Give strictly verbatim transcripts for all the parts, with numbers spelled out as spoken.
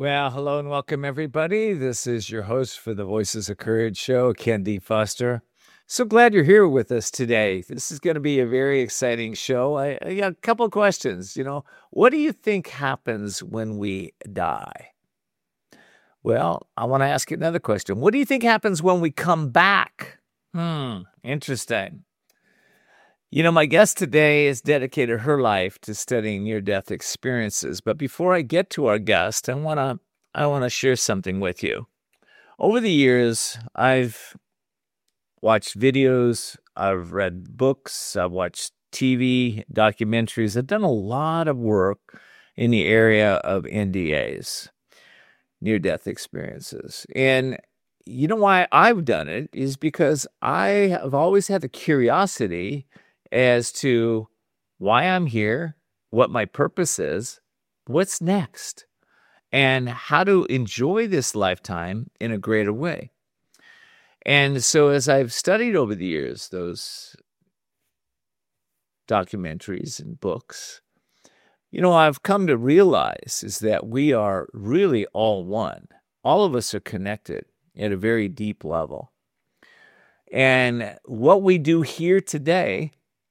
Well, hello and welcome, everybody. This is your host for the Voices of Courage show, Ken D. Foster. So glad you're here with us today. This is going to be a very exciting show. I, I got a couple of questions. You know, what do you think happens when we die? Well, I want to ask you another question. What do you think happens when we come back? Hmm, interesting. You know, my guest today has dedicated her life to studying near-death experiences. But before I get to our guest, I want to I want to share something with you. Over the years, I've watched videos, I've read books, I've watched T V, documentaries. I've done a lot of work in the area of N D As, near-death experiences. And you know why I've done it is because I have always had the curiosity as to why I'm here, what my purpose is, what's next, and how to enjoy this lifetime in a greater way. And so as I've studied over the years those documentaries and books, you know, I've come to realize is that we are really all one. All of us are connected at a very deep level. And what we do here today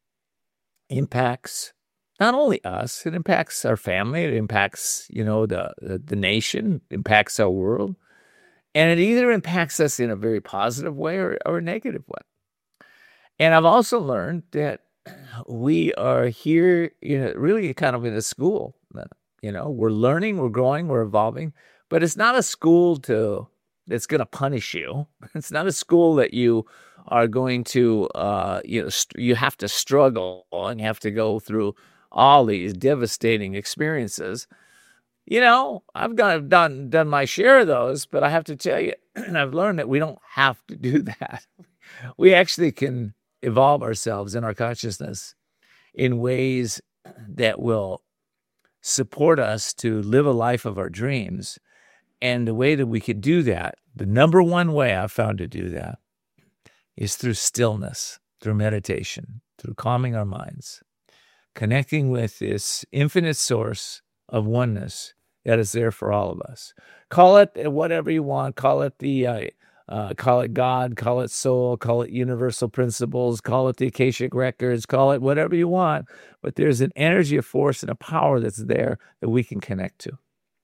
impacts not only us, it impacts our family, it impacts, you know, the, the, the nation, impacts our world. And it either impacts us in a very positive way or, or a negative way. And I've also learned that we are here, you know, really kind of in a school. You know, we're learning, we're growing, we're evolving, but it's not a school to that's going to punish you. It's not a school that you are going to, uh, you know, st- you have to struggle and you have to go through all these devastating experiences. You know, I've done, done, done my share of those, but I have to tell you, and I've learned that we don't have to do that. We actually can evolve ourselves in our consciousness in ways that will support us to live a life of our dreams. And the way that we could do that, the number one way I've found to do that is through stillness, through meditation, through calming our minds, connecting with this infinite source of oneness that is there for all of us. Call it whatever you want. Call it the, uh, uh, call it God, call it soul, call it universal principles, call it the Akashic records, call it whatever you want. But there's an energy, a force, and a power that's there that we can connect to.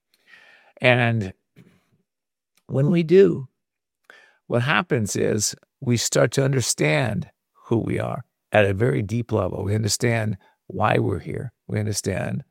And when we do, what happens is we start to understand who we are at a very deep level. We understand why we're here. We understand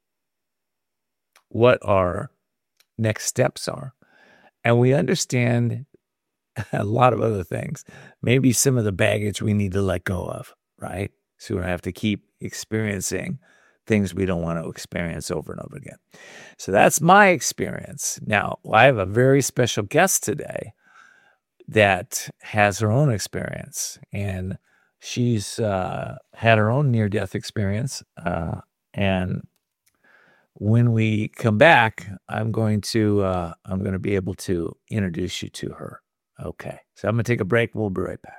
what our next steps are. And we understand a lot of other things. Maybe some of the baggage we need to let go of, right? So we don't have to keep experiencing things we don't want to experience over and over again. So that's my experience. Now, I have a very special guest today that has her own experience, and she's uh, had her own near-death experience. Uh, and when we come back, I'm going to uh, I'm going to be able to introduce you to her. Okay, so I'm going to take a break. We'll be right back.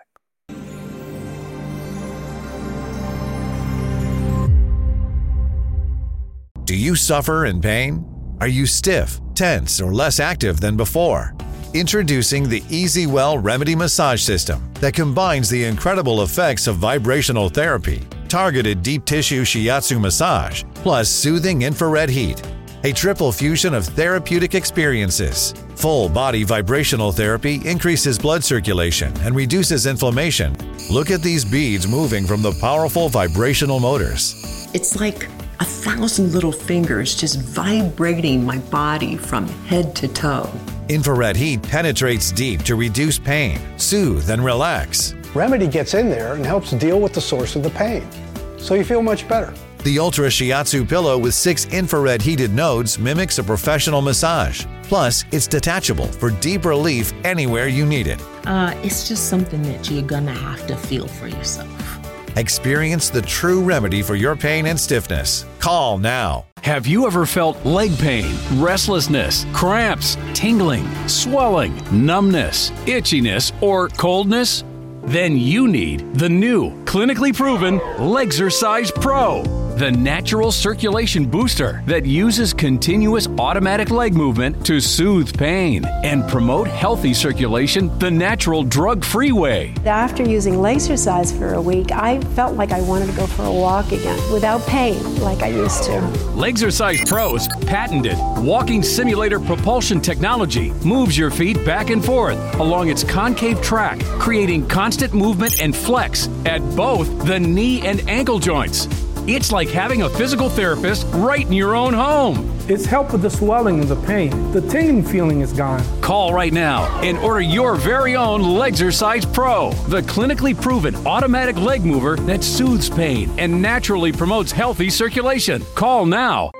Do you suffer in pain? Are you stiff, tense, or less active than before? Introducing the EasyWell Remedy Massage System that combines the incredible effects of vibrational therapy, targeted deep tissue shiatsu massage, plus soothing infrared heat. A triple fusion of therapeutic experiences. Full body vibrational therapy increases blood circulation and reduces inflammation. Look at these beads moving from the powerful vibrational motors. It's like a thousand little fingers just vibrating my body from head to toe. Infrared heat penetrates deep to reduce pain, soothe, and relax. Remedy gets in there and helps deal with the source of the pain, so you feel much better. The Ultra Shiatsu pillow with six infrared heated nodes mimics a professional massage. Plus, it's detachable for deep relief anywhere you need it. Uh, it's just something that you're gonna have to feel for yourself. Experience the true remedy for your pain and stiffness. Call now. Have you ever felt leg pain, restlessness, cramps, tingling, swelling, numbness, itchiness, or coldness? Then you need the new, clinically proven Legzercise Pro. the natural circulation booster that uses continuous automatic leg movement to soothe pain and promote healthy circulation the natural drug-free way. After using Lasercise for a week, I felt like I wanted to go for a walk again without pain like I used to. Lasercise Pro's patented walking simulator propulsion technology moves your feet back and forth along its concave track, creating constant movement and flex at both the knee and ankle joints. It's like having a physical therapist right in your own home. It's helped with the swelling and the pain. The tingling feeling is gone. Call right now and order your very own Lasercise Pro, the clinically proven automatic leg mover that soothes pain and naturally promotes healthy circulation. Call now.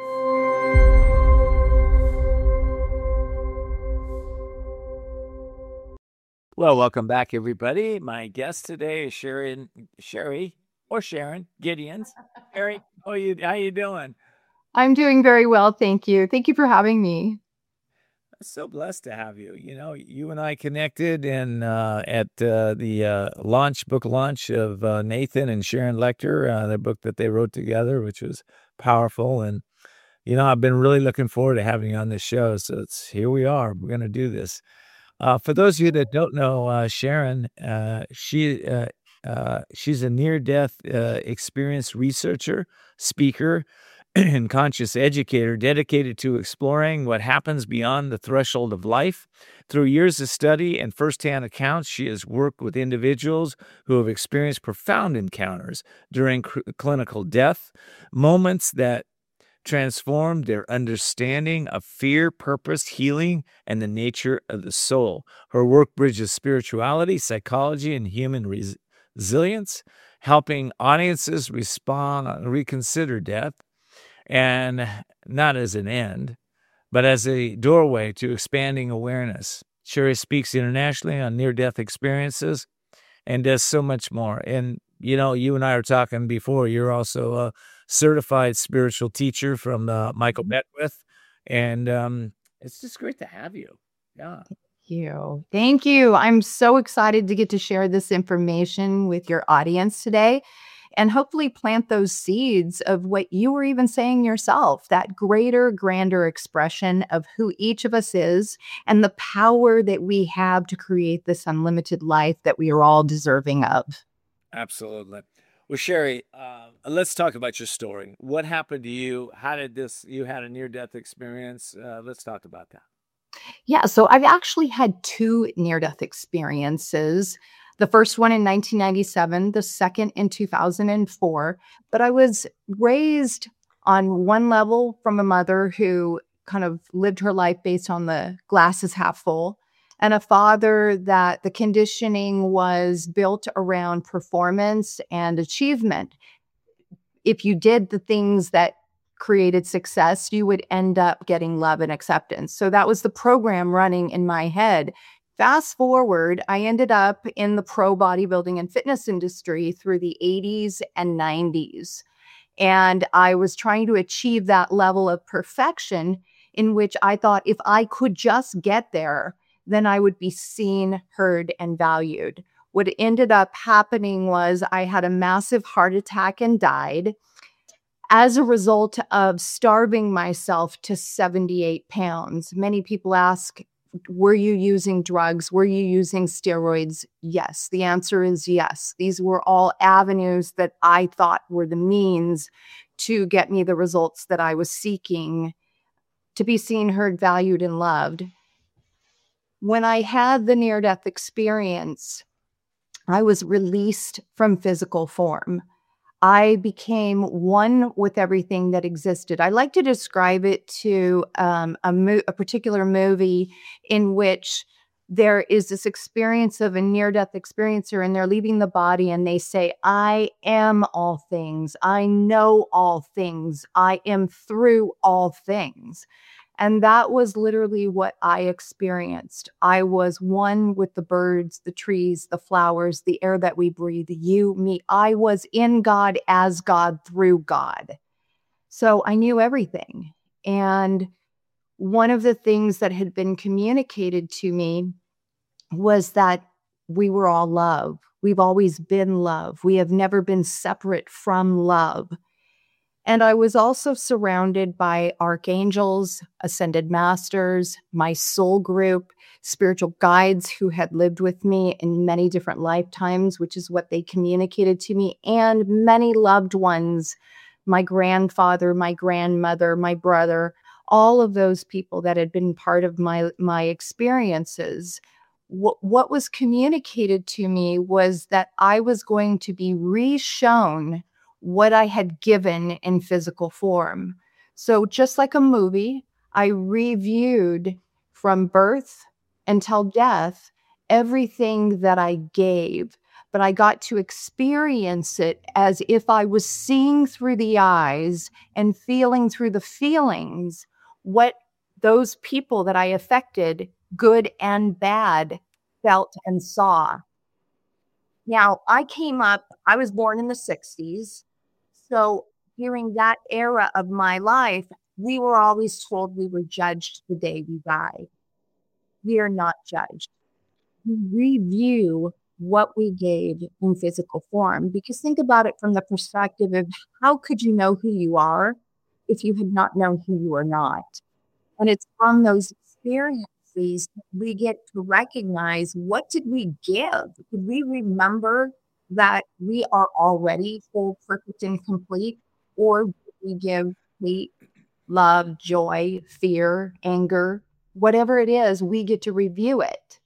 Well, welcome back, everybody. My guest today is Sharon, Sherry, or Sharon Gideons. Sherry, how you how you doing? I'm doing very well, thank you. Thank you for having me. I'm so blessed to have you. You know, you and I connected in uh, at uh, the uh, launch book launch of uh, Nathan and Sharon Lecter, uh, their book that they wrote together, which was powerful. And you know, I've been really looking forward to having you on this show. So it's here we are. We're going to do this. Uh, for those of you that don't know, uh, Sharon, uh, she uh, uh, she's a near-death uh, experience researcher, speaker, and conscious educator dedicated to exploring what happens beyond the threshold of life. Through years of study and firsthand accounts, she has worked with individuals who have experienced profound encounters during cr- clinical death, moments that transformed their understanding of fear, purpose, healing, and the nature of the soul. Her work bridges spirituality, psychology, and human res- resilience, helping audiences respond, reconsider death, and not as an end, but as a doorway to expanding awareness. Sherry speaks internationally on near-death experiences and does so much more. And, you know, you and I were talking before, you're also a certified spiritual teacher from uh, Michael Beckwith. And um, it's just great to have you. Yeah. Thank you. Thank you. I'm so excited to get to share this information with your audience today and hopefully plant those seeds of what you were even saying yourself, that greater, grander expression of who each of us is and the power that we have to create this unlimited life that we are all deserving of. Absolutely. Well, Sherry, uh, let's talk about your story. What happened to you? How did this, you had a near-death experience. Uh, let's talk about that. Yeah, so I've actually had two near-death experiences. The first one in nineteen ninety-seven, the second in two thousand four. But I was raised on one level from a mother who kind of lived her life based on the glass is half full, and a father that the conditioning was built around performance and achievement. If you did the things that created success, you would end up getting love and acceptance. So that was the program running in my head. Fast forward, I ended up in the pro bodybuilding and fitness industry through the eighties and nineties. And I was trying to achieve that level of perfection in which I thought if I could just get there, then I would be seen, heard, and valued. What ended up happening was I had a massive heart attack and died as a result of starving myself to seventy-eight pounds. Many people ask, were you using drugs? Were you using steroids? Yes. The answer is yes. These were all avenues that I thought were the means to get me the results that I was seeking, to be seen, heard, valued, and loved. When I had the near-death experience, I was released from physical form. I became one with everything that existed. I like to describe it to um, a, mo- a particular movie in which there is this experience of a near-death experiencer, and they're leaving the body and they say, I am all things. I know all things. I am through all things. And that was literally what I experienced. I was one with the birds, the trees, the flowers, the air that we breathe, you, me. I was in God as God through God. So I knew everything. And one of the things that had been communicated to me was that we were all love. We've always been love. We have never been separate from love. And I was also surrounded by archangels, ascended masters, my soul group, spiritual guides who had lived with me in many different lifetimes, which is what they communicated to me, and many loved ones, my grandfather, my grandmother, my brother, all of those people that had been part of my, my experiences. What, what was communicated to me was that I was going to be re-shown what I had given in physical form. So just like a movie, I reviewed from birth until death everything that I gave, but I got to experience it as if I was seeing through the eyes and feeling through the feelings what those people that I affected, good and bad, felt and saw. Now, I came up, I was born in the sixties. So during that era of my life, we were always told we were judged the day we die. We are not judged. We review what we gave in physical form, because think about it from the perspective of how could you know who you are if you had not known who you are not? And it's from those experiences that we get to recognize, what did we give? Did we remember that we are already full, perfect, and complete? Or do we give hate, love, joy, fear, anger, whatever it is, we get to review it.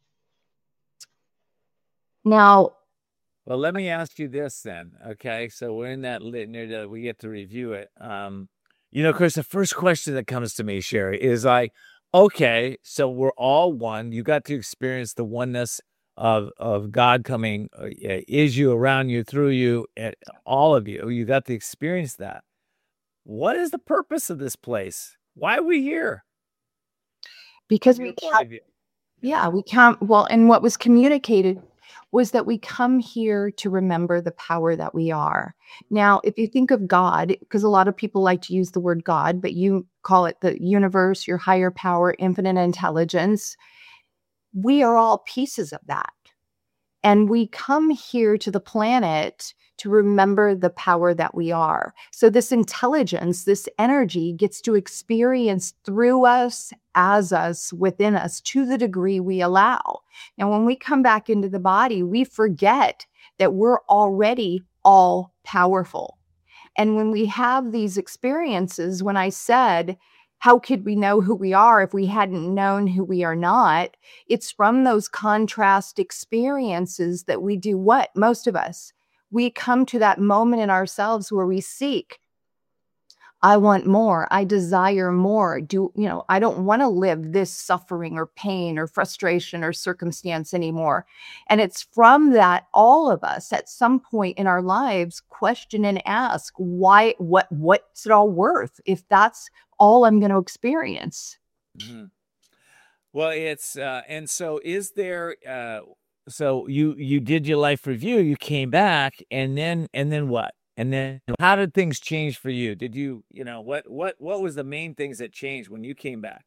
Now, well, let me ask you this then. Okay, so we're in that litany that we get to review it. Um, you know, of course, the first question that comes to me, Sherry, is like, okay, so we're all one. You got to experience the oneness of of God coming, uh, is you, around you, through you, and all of you. You got to experience that. What is the purpose of this place? Why are we here? Because we can't, yeah, we can't, well, and what was communicated was that we come here to remember the power that we are. Now, if you think of God, because a lot of people like to use the word God, but you call it the universe, your higher power, infinite intelligence, we are all pieces of that. And we come here to the planet to remember the power that we are. So this intelligence, this energy gets to experience through us, as us, within us, to the degree we allow. Now, when we come back into the body, we forget that we're already all powerful. And when we have these experiences, when I said, how could we know who we are if we hadn't known who we are not? It's from those contrast experiences that we do what? Most of us. We come to that moment in ourselves where we seek. I want more. I desire more. Do, you know, I don't want to live this suffering or pain or frustration or circumstance anymore. And it's from that, all of us at some point in our lives question and ask, why, what, what's it all worth if that's all I'm going to experience? Mm-hmm. Well, it's, uh, and so is there, uh, so you, you did your life review, you came back, and then, and then what? And then how did things change for you? Did you, you know, what, what, what was the main things that changed when you came back?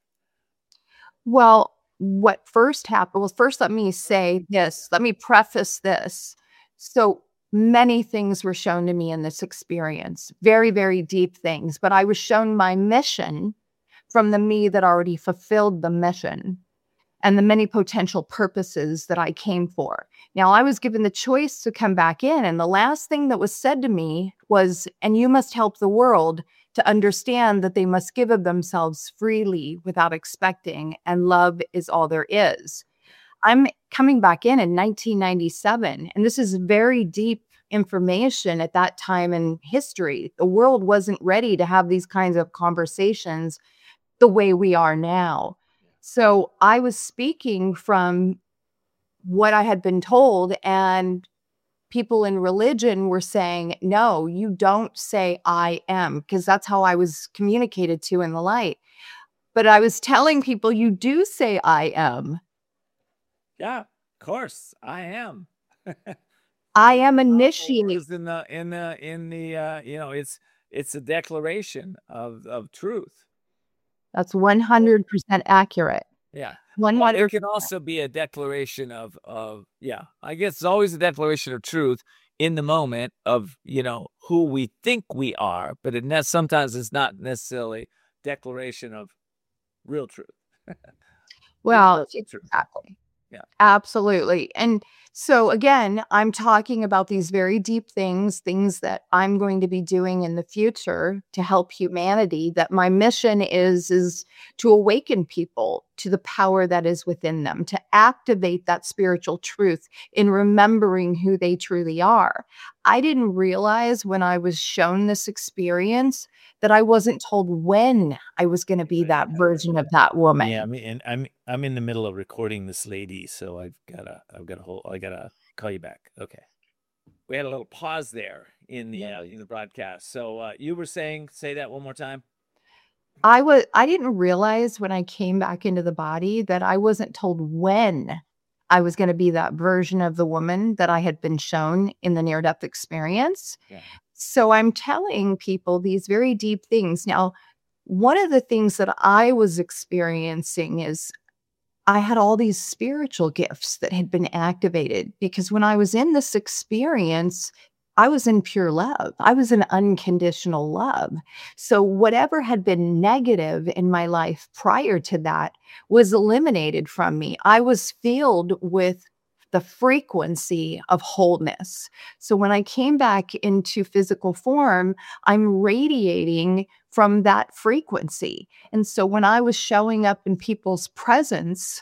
Well, what first happened was, first, let me say this, let me preface this. So many things were shown to me in this experience, very, very deep things, but I was shown my mission from the me that already fulfilled the mission and the many potential purposes that I came for. Now, I was given the choice to come back in, and the last thing that was said to me was, and you must help the world to understand that they must give of themselves freely without expecting, and love is all there is. I'm coming back in in nineteen ninety-seven, and this is very deep information at that time in history. The world wasn't ready to have these kinds of conversations the way we are now. So I was speaking from what I had been told, and people in religion were saying, no, you don't say I am, because that's how I was communicated to in the light. But I was telling people, you do say I am. Yeah, of course, I am. I am initiated in the in the in the uh, you know, it's it's a declaration of of truth. That's one hundred percent accurate. Yeah. One Well, it can also be a declaration of of yeah. I guess it's always a declaration of truth in the moment of, you know, who we think we are, but it ne- sometimes it's not necessarily declaration of real truth. Well, Truth. exactly. Yeah. Absolutely. And so again, I'm talking about these very deep things, things that I'm going to be doing in the future to help humanity, that my mission is is to awaken people to the power that is within them, to activate that spiritual truth in remembering who they truly are. I didn't realize when I was shown this experience that I wasn't told when I was going to be that version of that woman. Yeah, I mean, and I'm I'm in the middle of recording this lady, so I've gotta I've got a whole I gotta call you back. Okay, we had a little pause there in the uh, in the broadcast. So uh, you were saying, say that one more time. I was I didn't realize when I came back into the body that I wasn't told when I was going to be that version of the woman that I had been shown in the near-death experience. Yeah. So I'm telling people these very deep things. Now, one of the things that I was experiencing is I had all these spiritual gifts that had been activated because when I was in this experience, I was in pure love. I was in unconditional love. So whatever had been negative in my life prior to that was eliminated from me. I was filled with the frequency of wholeness. So when I came back into physical form, I'm radiating from that frequency. And so when I was showing up in people's presence,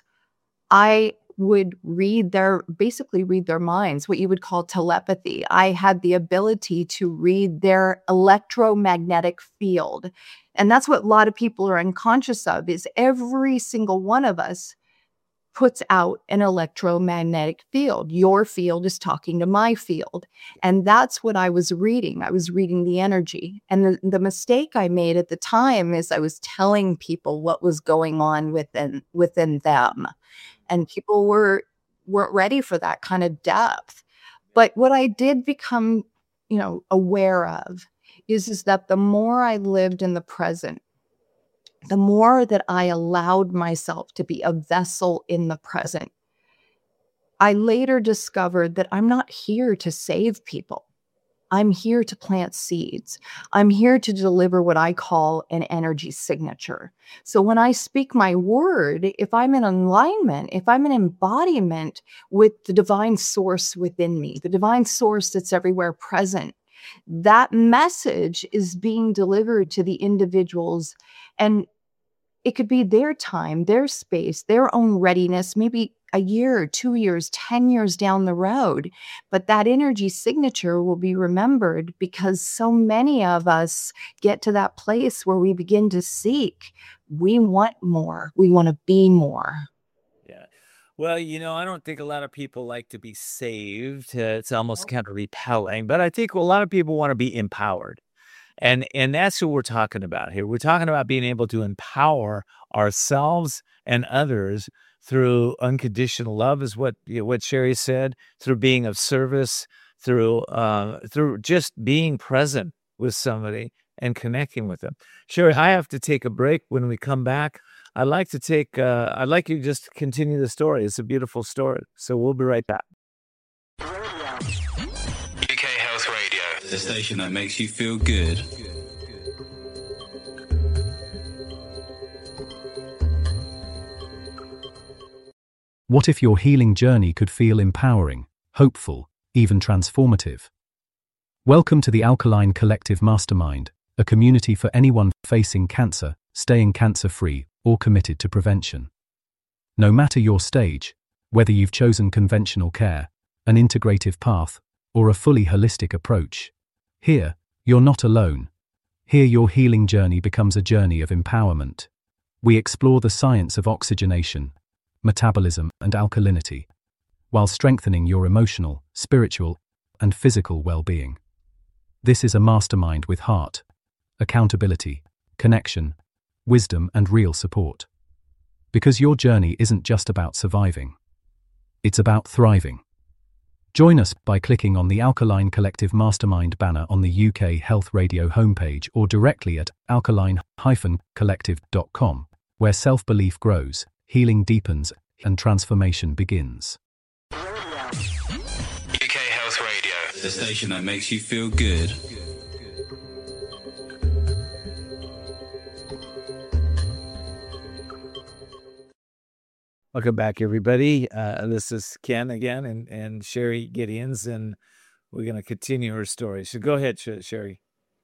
I would read their, basically read their minds, what you would call telepathy. I had the ability to read their electromagnetic field. And that's what a lot of people are unconscious of, is every single one of us puts out an electromagnetic field. Your field is talking to my field. And that's what I was reading. I was reading the energy. And the, the mistake I made at the time is I was telling people what was going on within within them. And people were, weren't ready for that kind of depth. But what I did become, you know, aware of is, is that the more I lived in the present, the more that I allowed myself to be a vessel in the present, I later discovered that I'm not here to save people. I'm here to plant seeds. I'm here to deliver what I call an energy signature. So when I speak my word, if I'm in alignment, if I'm in embodiment with the divine source within me, the divine source that's everywhere present, that message is being delivered to the individuals. And it could be their time, their space, their own readiness, maybe a year, two years, ten years down the road. But that energy signature will be remembered because so many of us get to that place where we begin to seek. We want more. We want to be more. Yeah. Well, you know, I don't think a lot of people like to be saved. Uh, it's almost kind of repelling. But I think a lot of people want to be empowered. And and that's what we're talking about here. We're talking about being able to empower ourselves and others through unconditional love, is what you know, what Sherry said, through being of service, through uh, through just being present with somebody and connecting with them. Sherry, I have to take a break. When we come back, I'd like to take. Uh, I'd like you to just continue the story. It's a beautiful story. So we'll be right back. U K Health Radio, the station that makes you feel good. What if your healing journey could feel empowering, hopeful, even transformative? Welcome to the Alkaline Collective Mastermind, a community for anyone facing cancer, staying cancer-free, or committed to prevention. No matter your stage, whether you've chosen conventional care, an integrative path, or a fully holistic approach, here, you're not alone. Here your healing journey becomes a journey of empowerment. We explore the science of oxygenation, metabolism, and alkalinity, while strengthening your emotional, spiritual, and physical well-being. This is a mastermind with heart, accountability, connection, wisdom, and real support. Because your journey isn't just about surviving. It's about thriving. Join us by clicking on the Alkaline Collective Mastermind banner on the U K Health Radio homepage or directly at alkaline dash collective dot com, where self-belief grows, healing deepens, and transformation begins. U K Health Radio, the station that makes you feel good. Welcome back, everybody. Uh, this is Ken again and, and Sherry Gideons, and we're going to continue her story. So go ahead, Sherry.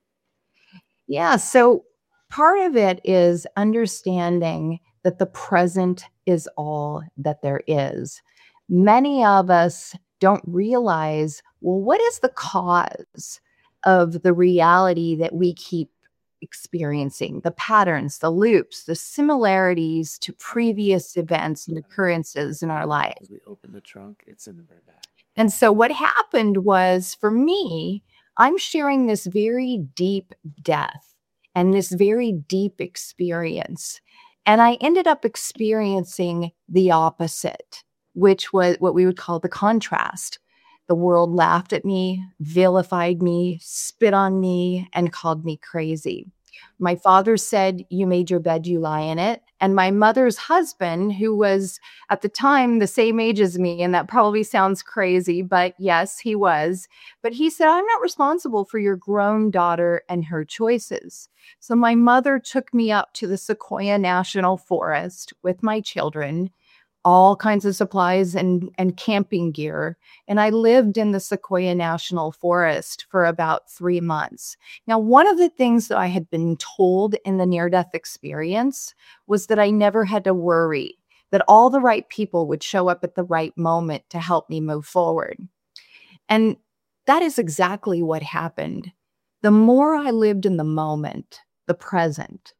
Yeah, so part of it is understanding that the present is all that there is. Many of us don't realize, well, what is the cause of the reality that we keep experiencing, the patterns, the loops, the similarities to previous events and occurrences in our life. As we open the trunk, it's in the very back. And so what happened was, for me, I'm sharing this very deep death and this very deep experience. And I ended up experiencing the opposite, which was what we would call the contrast. The world laughed at me, vilified me, spit on me, and called me crazy. My father said, "You made your bed, you lie in it." And my mother's husband, who was at the time the same age as me, and that probably sounds crazy, but yes, he was. But he said, "I'm not responsible for your grown daughter and her choices." So my mother took me up to the Sequoia National Forest with my children, all kinds of supplies and, and camping gear. And I lived in the Sequoia National Forest for about three months. Now, one of the things that I had been told in the near-death experience was that I never had to worry, that all the right people would show up at the right moment to help me move forward. And that is exactly what happened. The more I lived in the moment, the present,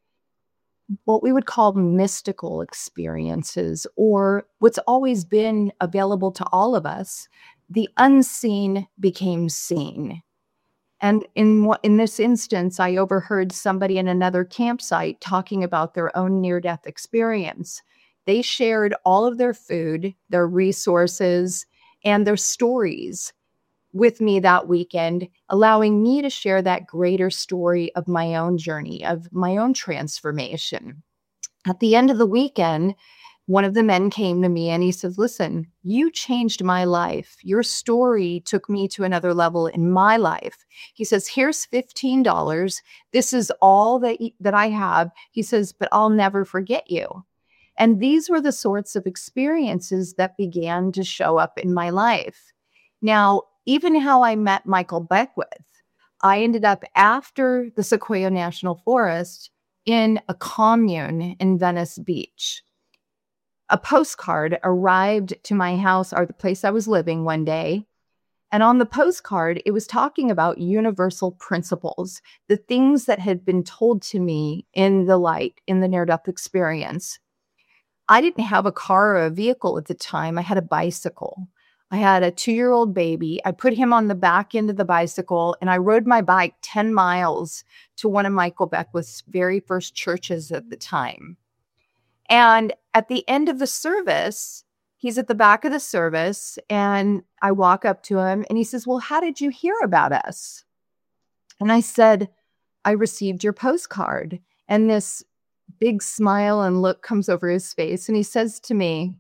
what we would call mystical experiences, or what's always been available to all of us, the unseen became seen. And in what, in this instance, I overheard somebody in another campsite talking about their own near-death experience. They shared all of their food, their resources, and their stories with me that weekend, allowing me to share that greater story of my own journey, of my own transformation. At the end of the weekend, one of the men came to me and he said, "Listen, you changed my life. Your story took me to another level in my life." He says, "Here's fifteen dollars. This is all that, that I have." He says, "But I'll never forget you." And these were the sorts of experiences that began to show up in my life. Now, even how I met Michael Beckwith, I ended up after the Sequoia National Forest in a commune in Venice Beach. A postcard arrived to my house, or the place I was living, one day. And on the postcard, it was talking about universal principles, the things that had been told to me in the light, in the near-death experience. I didn't have a car or a vehicle at the time. I had a bicycle. I had a two-year-old baby. I put him on the back end of the bicycle, and I rode my bike ten miles to one of Michael Beckwith's very first churches at the time. And at the end of the service, he's at the back of the service, and I walk up to him, and he says, "Well, how did you hear about us?" And I said, "I received your postcard." And this big smile and look comes over his face, and he says to me,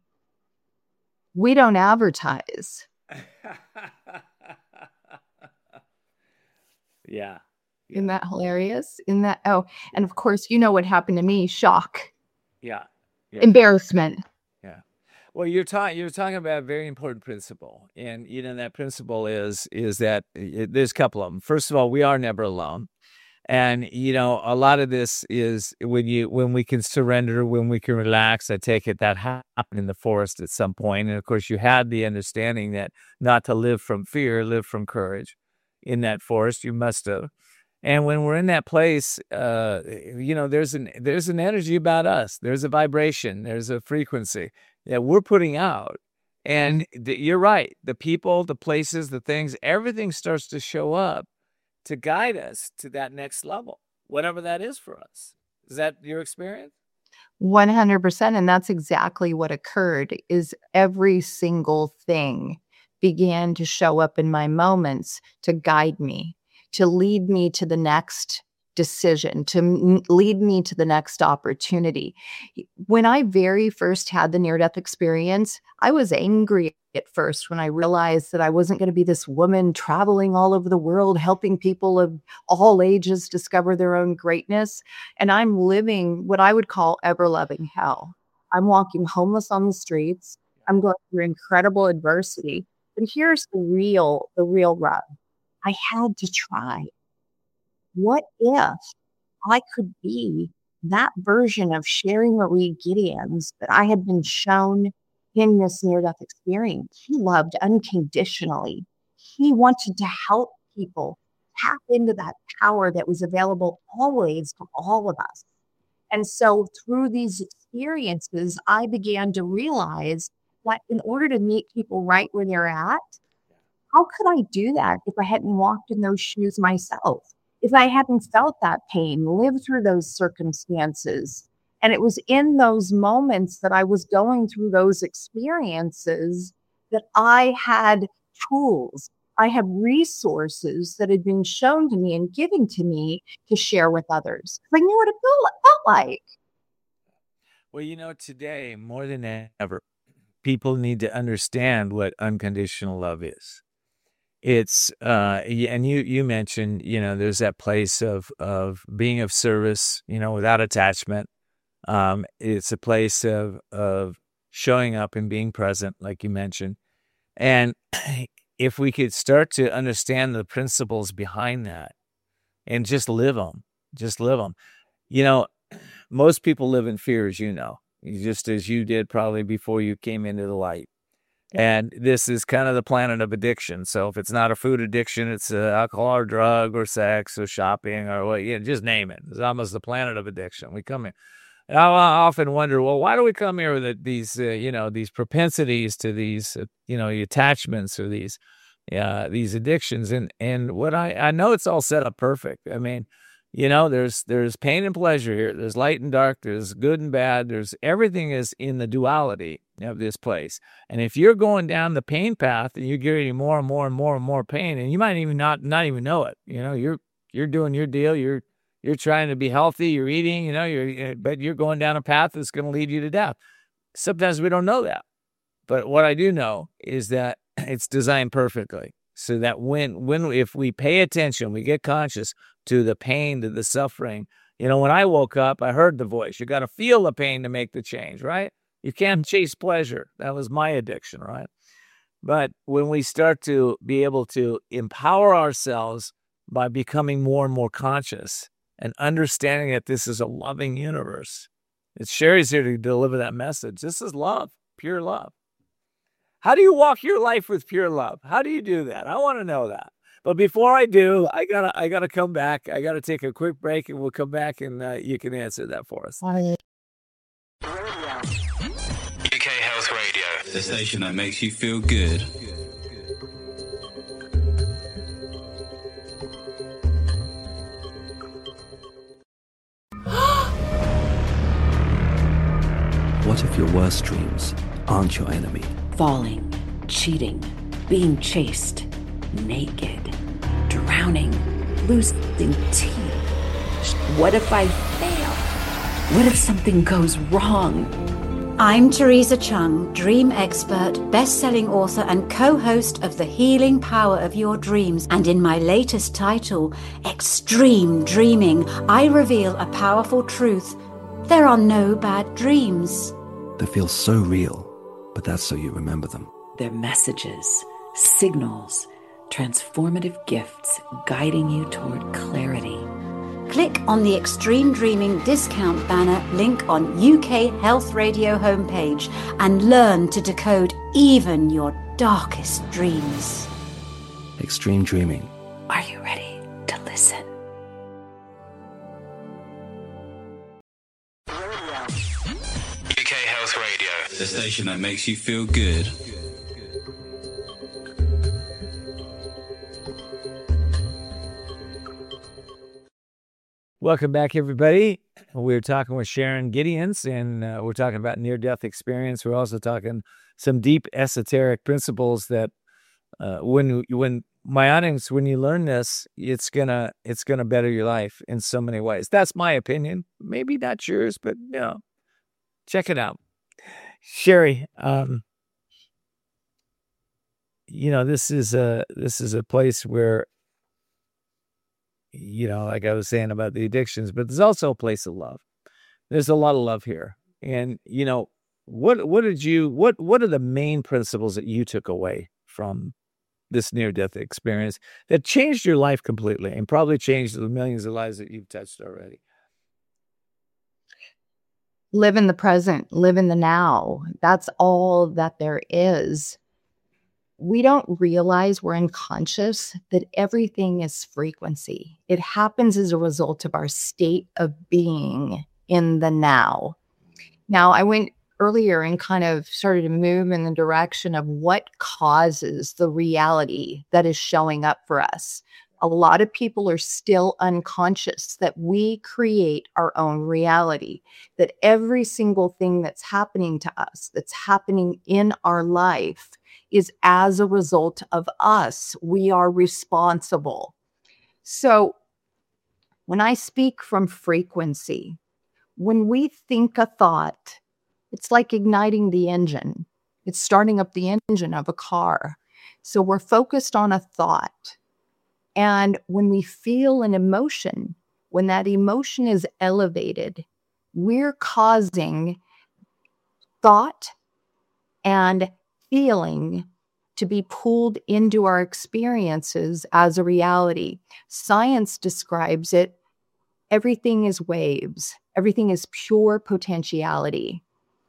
"We don't advertise." Yeah. Isn't that hilarious? Isn't that, oh, and of course, you know what happened to me, shock. Yeah. Yeah. Embarrassment. Yeah. Well, you're talking you're talking about a very important principle. And you know that principle is is that it, there's a couple of them. First of all, we are never alone. And, you know, a lot of this is when you when we can surrender, when we can relax. I take it that happened in the forest at some point. And of course, you had the understanding that not to live from fear, live from courage. In that forest, you must have. And when we're in that place, uh, you know, there's an there's an energy about us. There's a vibration. There's a frequency that we're putting out. And the, you're right. The people, the places, the things, everything starts to show up to guide us to that next level, whatever that is for us. Is that your experience? one hundred percent. And that's exactly what occurred, is every single thing began to show up in my moments to guide me, to lead me to the next decision, to m- lead me to the next opportunity. When I very first had the near-death experience, I was angry at first when I realized that I wasn't going to be this woman traveling all over the world, helping people of all ages discover their own greatness. And I'm living what I would call ever-loving hell. I'm walking homeless on the streets. I'm going through incredible adversity. And here's the real, the real rub. I had to try. What if I could be that version of Sherry Marie Gideons that I had been shown in this near-death experience? He loved unconditionally. He wanted to help people tap into that power that was available always to all of us. And so through these experiences, I began to realize that in order to meet people right where they're at, how could I do that if I hadn't walked in those shoes myself? If I hadn't felt that pain, lived through those circumstances? And it was in those moments that I was going through those experiences that I had tools, I had resources that had been shown to me and given to me to share with others. I knew what it felt like. Well, you know, today, more than ever, people need to understand what unconditional love is. It's, uh, and you, you mentioned, you know, there's that place of, of being of service, you know, without attachment. Um, it's a place of, of showing up and being present, like you mentioned. And if we could start to understand the principles behind that and just live them, just live them. You know, most people live in fear, as you know, just as you did probably before you came into the light. And this is kind of the planet of addiction. So if it's not a food addiction, it's uh, alcohol or drug or sex or shopping or what, you know, just name it. It's almost the planet of addiction. We come here. And I often wonder, well, why do we come here with these, uh, you know, these propensities to these, uh, you know, attachments or these, uh, these addictions? And and what I, I know it's all set up perfect. I mean, you know, there's there's pain and pleasure here. There's light and dark. There's good and bad. There's everything is in the duality of this place. And if you're going down the pain path and you're getting more and more and more and more pain, and you might even not not even know it. You know, you're you're doing your deal. You're you're trying to be healthy. You're eating. You know, you're but you're going down a path that's going to lead you to death. Sometimes we don't know that, but what I do know is that it's designed perfectly. So that when, when, if we pay attention, we get conscious to the pain, to the suffering. You know, when I woke up, I heard the voice. You got to feel the pain to make the change, right? You can't chase pleasure. That was my addiction, right? But when we start to be able to empower ourselves by becoming more and more conscious and understanding that this is a loving universe, it's Sherry's here to deliver that message. This is love, pure love. How do you walk your life with pure love? How do you do that? I want to know that. But before I do, I gotta, I gotta come back. I gotta take a quick break, and we'll come back, and uh, you can answer that for us. U K Health Radio, the station that makes you feel good. What if your worst dreams aren't your enemy? Falling, cheating, being chased, naked, drowning, losing teeth. What if I fail? What if something goes wrong? I'm Teresa Chung, dream expert, best-selling author and co-host of The Healing Power of Your Dreams. And in my latest title, Extreme Dreaming, I reveal a powerful truth. There are no bad dreams. They feel so real. But that's so you remember them. They're messages, signals, transformative gifts guiding you toward clarity. Click on the Extreme Dreaming discount banner link on U K Health Radio homepage and learn to decode even your darkest dreams. Extreme Dreaming. Are you ready to listen? The station that makes you feel good. Welcome back, everybody. We're talking with Sharon Gideons, and uh, we're talking about near-death experience. We're also talking some deep esoteric principles that uh, when when my audience, when you learn this, it's gonna it's gonna better your life in so many ways. That's my opinion. Maybe not yours, but you know, check it out. Sherry, um, you know, this is a this is a place where, you know, like I was saying about the addictions, but there's also a place of love. There's a lot of love here. And, you know, what what did you what what are the main principles that you took away from this near-death experience that changed your life completely and probably changed the millions of lives that you've touched already? Live in the present, live in the now. That's all that there is. We don't realize we're unconscious that everything is frequency. It happens as a result of our state of being in the now. Now, I went earlier and kind of started to move in the direction of what causes the reality that is showing up for us. A lot of people are still unconscious that we create our own reality, that every single thing that's happening to us, that's happening in our life, is as a result of us. We are responsible. So when I speak from frequency, when we think a thought, it's like igniting the engine. It's starting up the engine of a car. So we're focused on a thought. And when we feel an emotion, when that emotion is elevated, we're causing thought and feeling to be pulled into our experiences as a reality. Science describes it, everything is waves. Everything is pure potentiality.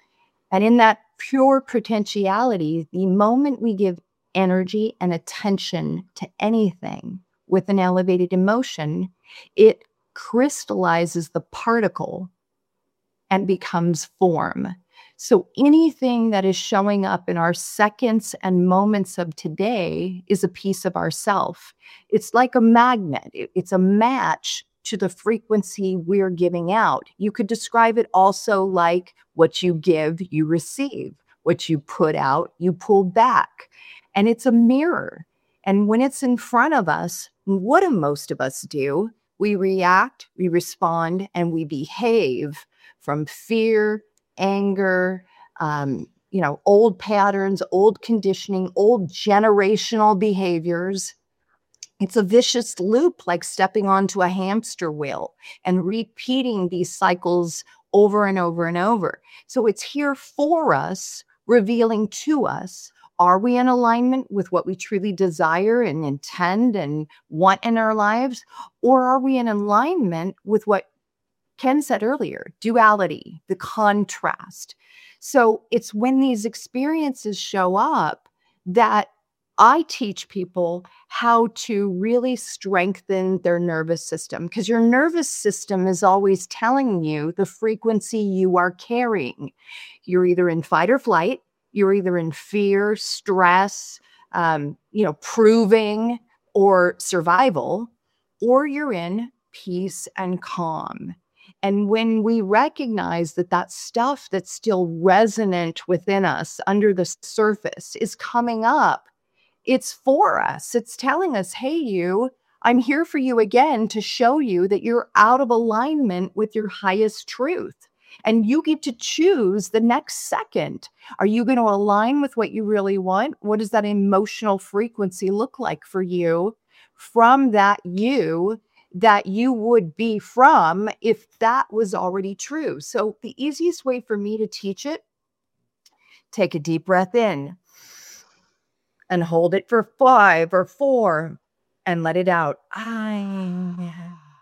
And in that pure potentiality, the moment we give energy and attention to anything with an elevated emotion, it crystallizes the particle and becomes form. So anything that is showing up in our seconds and moments of today is a piece of ourself. It's like a magnet. It's a match to the frequency we're giving out. You could describe it also like what you give, you receive. What you put out, you pull back. And it's a mirror. And when it's in front of us, what do most of us do? We react, we respond, and we behave from fear, anger, um, you know, old patterns, old conditioning, old generational behaviors. It's a vicious loop, like stepping onto a hamster wheel and repeating these cycles over and over and over. So it's here for us, revealing to us, are we in alignment with what we truly desire and intend and want in our lives? Or are we in alignment with what Ken said earlier, duality, the contrast? So it's when these experiences show up that I teach people how to really strengthen their nervous system, because your nervous system is always telling you the frequency you are carrying. You're either in fight or flight, you're either in fear, stress, um, you know, proving or survival, or you're in peace and calm. And when we recognize that that stuff that's still resonant within us under the surface is coming up, it's for us. It's telling us, hey, you, I'm here for you again to show you that you're out of alignment with your highest truth. And you get to choose the next second. Are you going to align with what you really want? What does that emotional frequency look like for you from that you that you would be from if that was already true? So the easiest way for me to teach it, take a deep breath in and hold it for five or four and let it out. I...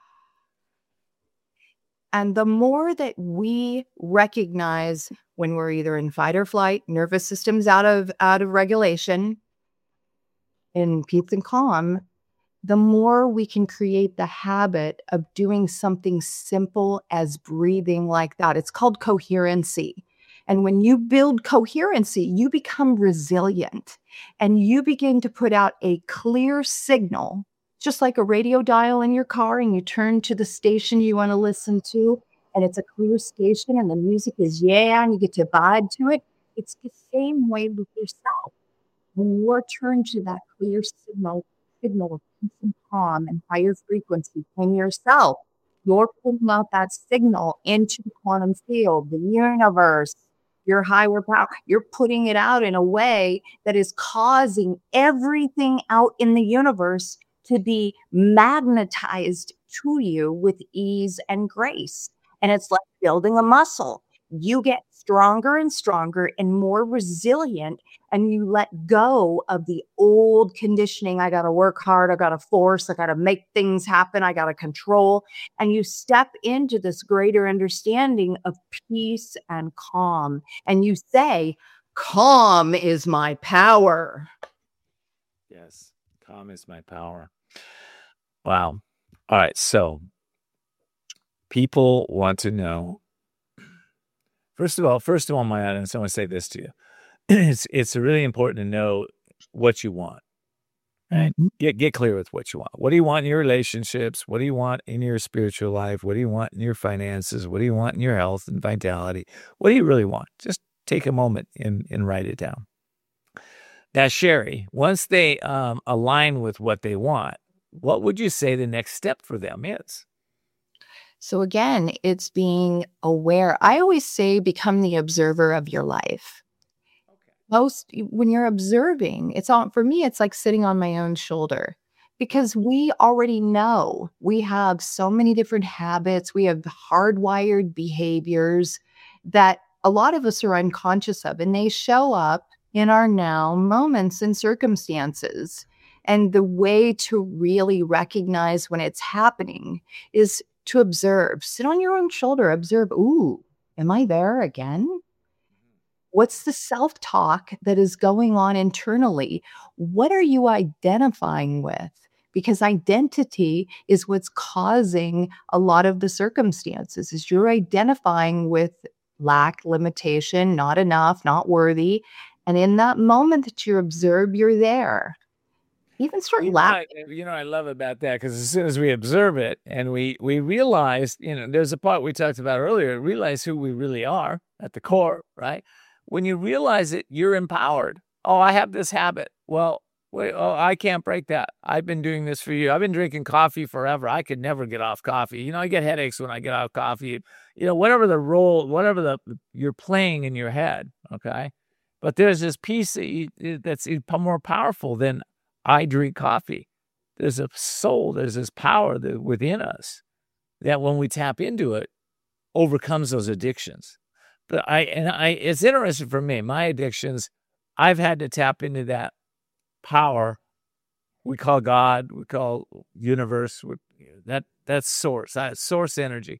And the more that we recognize when we're either in fight or flight, nervous system's out of out of regulation, in peace and calm, the more we can create the habit of doing something simple as breathing like that. It's called coherency. And when you build coherency, you become resilient and you begin to put out a clear signal, just like a radio dial in your car, and you turn to the station you want to listen to, and it's a clear station and the music is yeah, and you get to vibe to it. It's the same way with yourself. When you're turned to that clear signal, signal of peace and calm and higher frequency in yourself, you're pulling out that signal into the quantum field, the universe, your higher power. You're putting it out in a way that is causing everything out in the universe to be magnetized to you with ease and grace. And it's like building a muscle. You get stronger and stronger and more resilient, and you let go of the old conditioning. I got to work hard. I got to force. I got to make things happen. I got to control. And you step into this greater understanding of peace and calm. And you say, calm is my power. Yes, calm is my power. Wow. All right. So people want to know. First of all, first of all, my audience, I want to say this to you. It's it's really important to know what you want. Right? Get get clear with what you want. What do you want in your relationships? What do you want in your spiritual life? What do you want in your finances? What do you want in your health and vitality? What do you really want? Just take a moment and, and write it down. Now, Sherry, once they um, align with what they want, what would you say the next step for them is? So again, it's being aware. I always say become the observer of your life. Okay. Most, when you're observing, it's on, for me, it's like sitting on my own shoulder, because we already know we have so many different habits. We have hardwired behaviors that a lot of us are unconscious of, and they show up in our now moments and circumstances. And the way to really recognize when it's happening is to observe. Sit on your own shoulder, observe, ooh, am I there again? What's the self-talk that is going on internally? What are you identifying with? Because identity is what's causing a lot of the circumstances, is you're identifying with lack, limitation, not enough, not worthy. And in that moment that you observe, you're there. Even start you laughing. Know, you know, I love about that, because as soon as we observe it and we we realize, you know, there's a part we talked about earlier, realize who we really are at the core, right? When you realize it, you're empowered. Oh, I have this habit. Well, wait, oh, I can't break that. I've been doing this for you. I've been drinking coffee forever. I could never get off coffee. You know, I get headaches when I get off coffee. You know, whatever the role, whatever the you're playing in your head, okay? But there's this piece that you, that's more powerful than I drink coffee. There's a soul, there's this power that within us that when we tap into it, overcomes those addictions. But I, and I, it's interesting for me, my addictions, I've had to tap into that power we call God, we call universe, that, that's source, that source energy.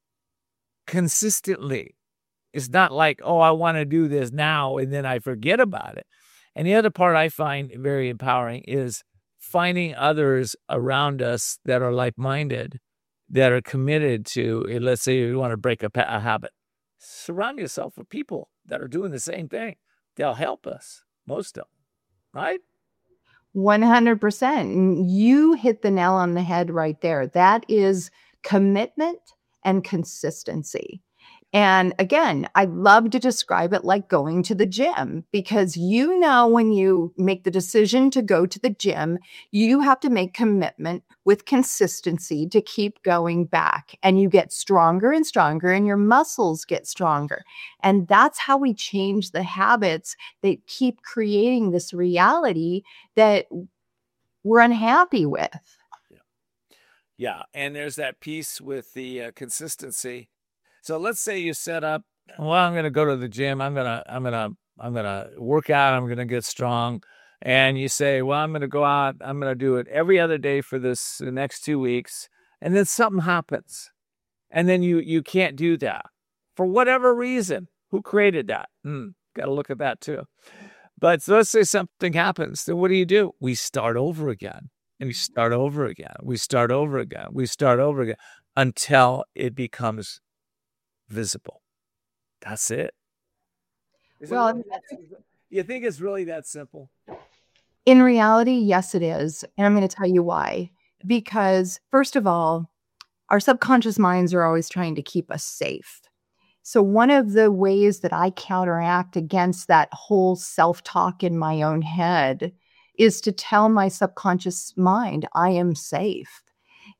Consistently. It's not like, oh, I want to do this now and then I forget about it. And the other part I find very empowering is finding others around us that are like-minded, that are committed to, let's say you want to break a, a habit. Surround yourself with people that are doing the same thing. They'll help us, most of them, right? one hundred percent. You hit the nail on the head right there. That is commitment and consistency. And again, I love to describe it like going to the gym, because you know when you make the decision to go to the gym, you have to make commitment with consistency to keep going back. And you get stronger and stronger, and your muscles get stronger. And that's how we change the habits that keep creating this reality that we're unhappy with. Yeah, yeah. And there's that piece with the uh, consistency. So let's say you set up, well, I'm going to go to the gym. I'm going to, I'm going to, I'm going to work out. I'm going to get strong. And you say, well, I'm going to go out. I'm going to do it every other day for this, the next two weeks. And then something happens. And then you, you can't do that for whatever reason. Who created that? Hmm, got to look at that too. But so let's say something happens. Then what do you do? We start over again. And we start over again. We start over again. We start over again until it becomes visible. That's it. Is well, it really that, you think it's really that simple? In reality, yes, it is. And I'm going to tell you why. Because first of all, our subconscious minds are always trying to keep us safe. So one of the ways that I counteract against that whole self-talk in my own head is to tell my subconscious mind, I am safe.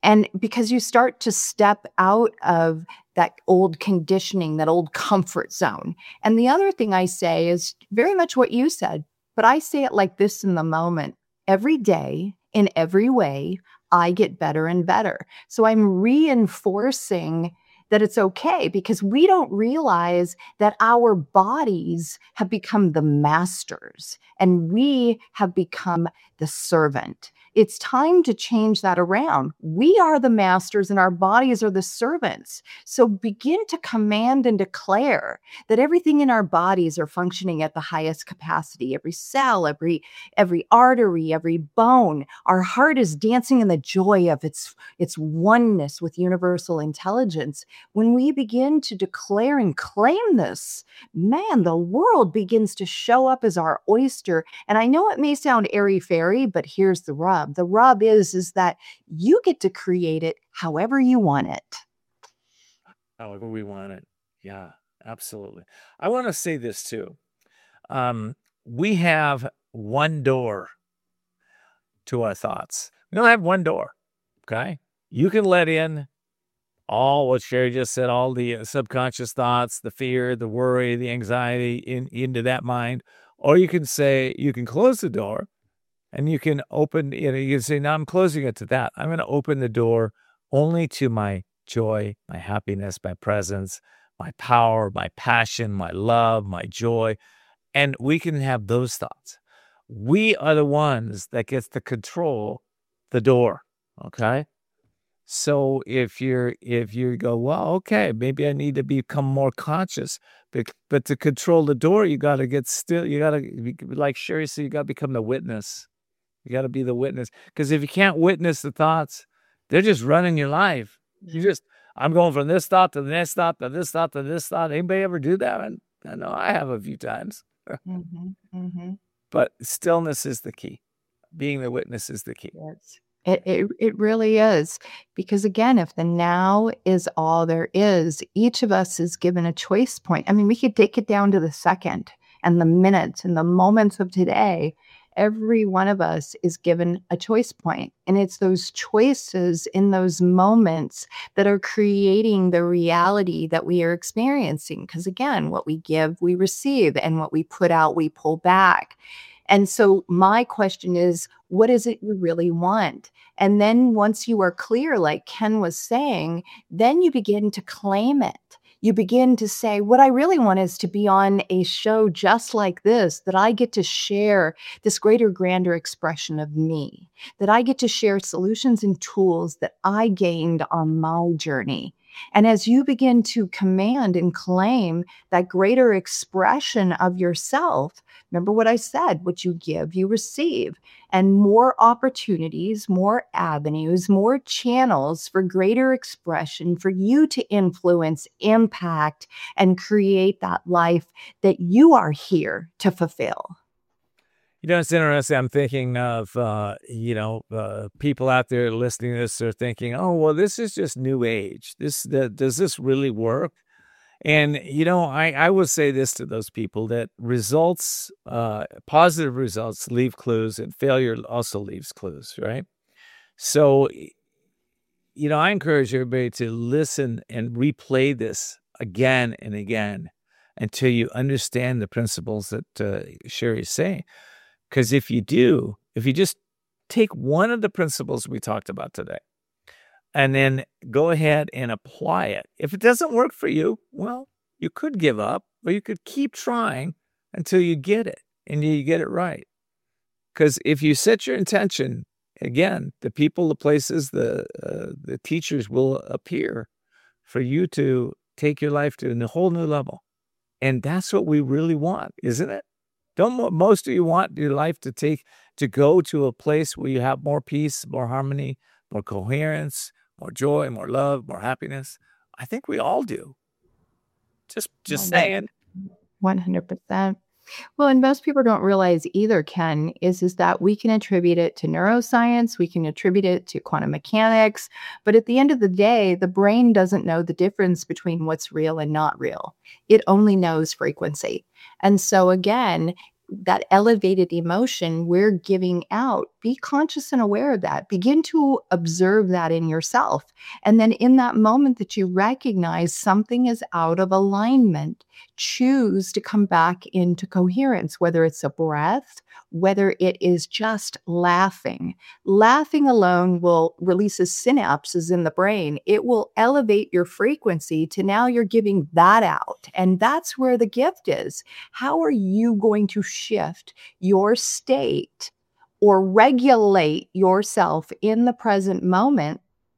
And because you start to step out of that old conditioning, that old comfort zone. And the other thing I say is very much what you said, but I say it like this in the moment. Every day, in every way, I get better and better. So I'm reinforcing that it's okay, because we don't realize that our bodies have become the masters and we have become the servant. It's time to change that around. We are the masters and our bodies are the servants. So begin to command and declare that everything in our bodies are functioning at the highest capacity. Every cell, every, every artery, every bone. Our heart is dancing in the joy of its, its oneness with universal intelligence. When we begin to declare and claim this, man, the world begins to show up as our oyster. And I know it may sound airy-fairy, but here's the rub. The rub is, is that you get to create it however you want it. However we want it. Yeah, absolutely. I want to say this too. Um, we have one door to our thoughts. We don't have one door. Okay. You can let in all what Sherry just said, all the uh, subconscious thoughts, the fear, the worry, the anxiety in, into that mind. Or you can say, you can close the door. And you can open, you know, you can say, now I'm closing it to that. I'm going to open the door only to my joy, my happiness, my presence, my power, my passion, my love, my joy. And we can have those thoughts. We are the ones that gets to control the door. Okay. So if you're, if you go, well, okay, maybe I need to become more conscious, but, but to control the door, you got to get still. You got to, like Sherry said, you got to become the witness. You got to be the witness. Because if you can't witness the thoughts, they're just running your life. You just, I'm going from this thought to the next thought to this thought to this thought. Anybody ever do that? And I know I have a few times. Mm-hmm, mm-hmm. But stillness is the key. Being the witness is the key. Yes. It, it it really is. Because again, if the now is all there is, each of us is given a choice point. I mean, we could take it down to the second and the minutes and the moments of today. Every one of us is given a choice point, and it's those choices in those moments that are creating the reality that we are experiencing. Because again, what we give, we receive, and what we put out, we pull back. And so my question is, what is it you really want? And then once you are clear, like Ken was saying, then you begin to claim it. You begin to say, what I really want is to be on a show just like this, that I get to share this greater, grander expression of me, that I get to share solutions and tools that I gained on my journey. And as you begin to command and claim that greater expression of yourself, remember what I said, what you give, you receive, and more opportunities, more avenues, more channels for greater expression for you to influence, impact, and create that life that you are here to fulfill. You know, it's interesting. I'm thinking of, uh, you know, uh, people out there listening to this are thinking, oh, well, this is just new age. This, the, does this really work? And, you know, I, I would say this to those people, that results, uh, positive results leave clues, and failure also leaves clues, right? So, you know, I encourage everybody to listen and replay this again and again until you understand the principles that uh, Sherry is saying. Because if you do, if you just take one of the principles we talked about today and then go ahead and apply it, if it doesn't work for you, well, you could give up, or you could keep trying until you get it and you get it right. Because if you set your intention, again, the people, the places, the uh, the teachers will appear for you to take your life to a whole new level. And that's what we really want, isn't it? Don't most of you want your life to take, to go to a place where you have more peace, more harmony, more coherence, more joy, more love, more happiness? I think we all do. Just, just saying. one hundred percent. Well, and most people don't realize either, Ken, is, is that we can attribute it to neuroscience, we can attribute it to quantum mechanics, but at the end of the day, the brain doesn't know the difference between what's real and not real. It only knows frequency. And so again, that elevated emotion we're giving out. Be conscious and aware of that. Begin to observe that in yourself. And then in that moment that you recognize something is out of alignment, choose to come back into coherence, whether it's a breath, whether it is just laughing. Laughing alone will releases synapses in the brain. It will elevate your frequency to now you're giving that out. And that's where the gift is. How are you going to shift your state or regulate yourself in the present moment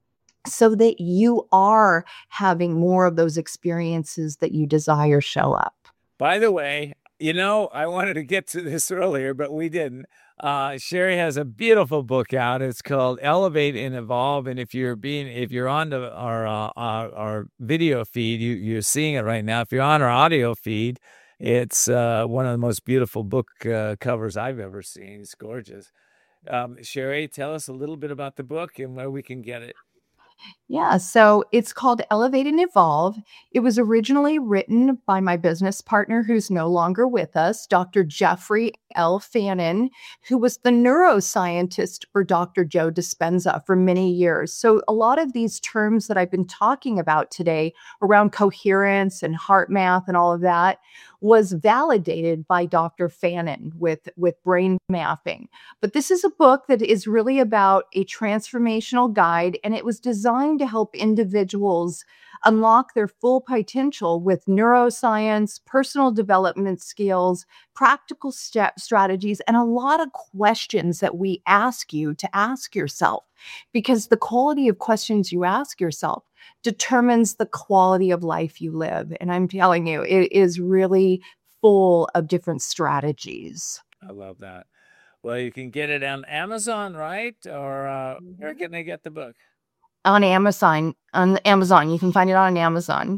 so that you are having more of those experiences that you desire show up? By the way, you know, I wanted to get to this earlier, but we didn't. Uh, Sherry has a beautiful book out. It's called Elevate and Evolve. And if you're being, if you're on the, our, uh, our our video feed, you you're seeing it right now. If you're on our audio feed, it's uh, one of the most beautiful book uh, covers I've ever seen. It's gorgeous. Um, Sherry, tell us a little bit about the book and where we can get it. Yeah, so it's called Elevate and Evolve. It was originally written by my business partner who's no longer with us, Doctor Jeffrey L. Fannin, who was the neuroscientist for Doctor Joe Dispenza for many years. So a lot of these terms that I've been talking about today around coherence and heart math and all of that was validated by Doctor Fannin with, with brain mapping. But this is a book that is really about a transformational guide, and it was designed to help individuals unlock their full potential with neuroscience, personal development skills, practical step strategies, and a lot of questions that we ask you to ask yourself, because the quality of questions you ask yourself determines the quality of life you live. And I'm telling you, it is really full of different strategies. I love that. Well, you can get it on Amazon, right? Or uh, where can they get the book? On Amazon, on Amazon. You can find it on Amazon.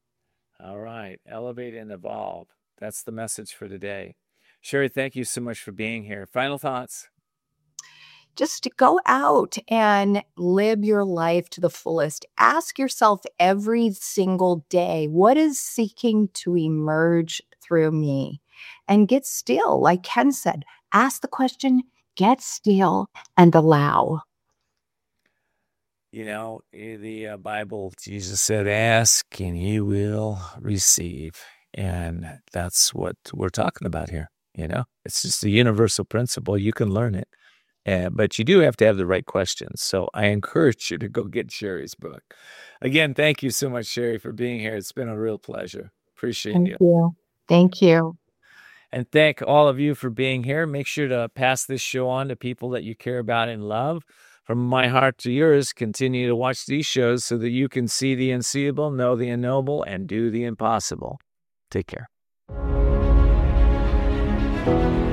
All right. Elevate and Evolve. That's the message for today. Sherry, thank you so much for being here. Final thoughts? Just to go out and live your life to the fullest. Ask yourself every single day, what is seeking to emerge through me? And get still. Like Ken said, ask the question, get still, and allow. You know, in the uh, Bible, Jesus said, ask and you will receive. And that's what we're talking about here. You know, it's just a universal principle. You can learn it. Uh, but you do have to have the right questions. So I encourage you to go get Sherry's book. Again, thank you so much, Sherry, for being here. It's been a real pleasure. Appreciate Thank you. you. Thank you. And thank all of you for being here. Make sure to pass this show on to people that you care about and love. From my heart to yours, continue to watch these shows so that you can see the unseeable, know the unknowable, and do the impossible. Take care.